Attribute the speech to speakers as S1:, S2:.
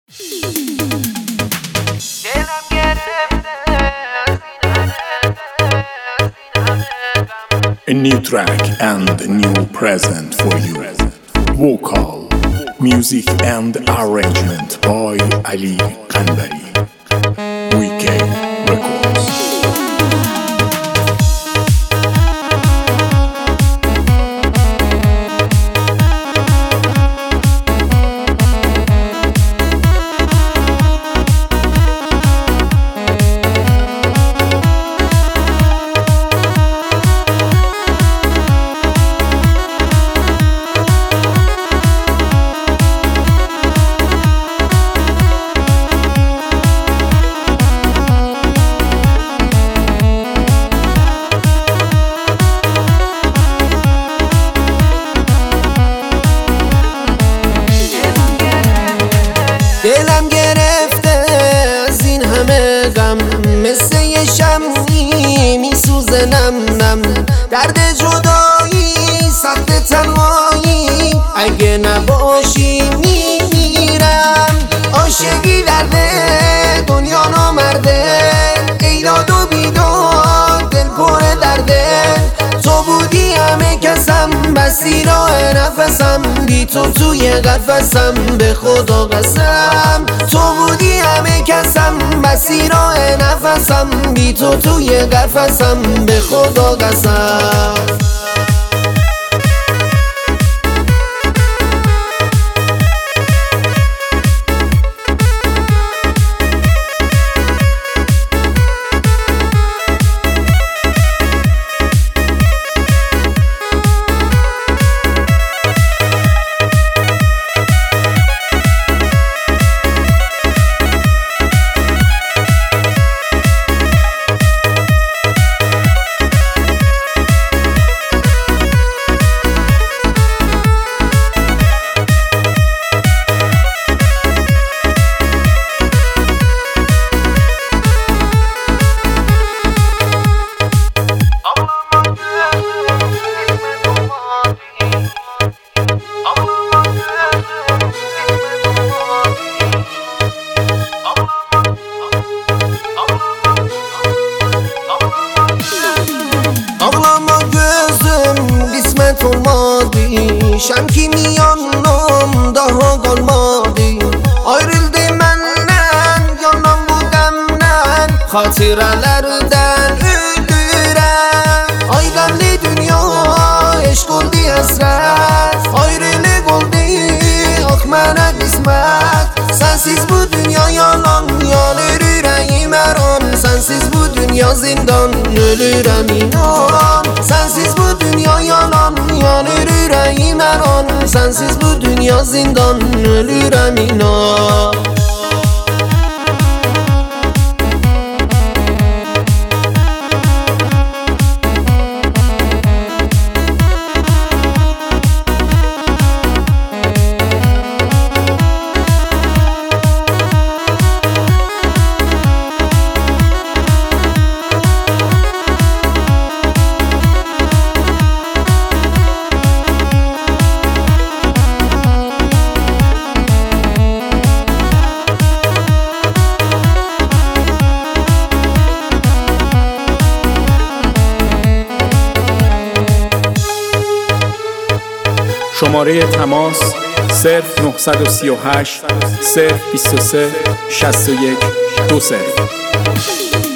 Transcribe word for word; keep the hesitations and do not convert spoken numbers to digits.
S1: A new track and a new present for you. Vocal, music and arrangement by Ali Kanbari. Weekend Records.
S2: دلم گرفته از این همه غم، مثل یه شمعی میسوزه نم نم. درد جدایی، سخت تنهایی، اگه نباشی میمیرم. عاشقی درده، دنیا نامرده، ایداد و بیداد، دل پر درده. تو بودی همه کسم، بستی راه نفسم، بی تو توی قفسم، به خدا قسم. تو بودی همه کسم، بستی راه نفسم، بی تو توی قفسم، به خدا قسم. Ağlama gözüm, qismət olmadı. Şəm kimi yanım, daha qalmadı. Ayrıldı məndən, yanam bu qəmdən, xatirələrdən ölürəm. Ay qəmli dünya, eşq oldu həsrət, ayrılıq oldu, ax mənə qismət. Sənsiz bu dünya yalan, yanır ürəyim hər an. Sənsiz bu dünya zindan, ölürəm inan. Sənsiz bu dünya yalan, yanır ürəyim hər an. Sənsiz bu dünya zindan, ölürəm inan.
S1: شماره تماس صفر نه سه هشت صفر دو سه شصت و یک دو صفر.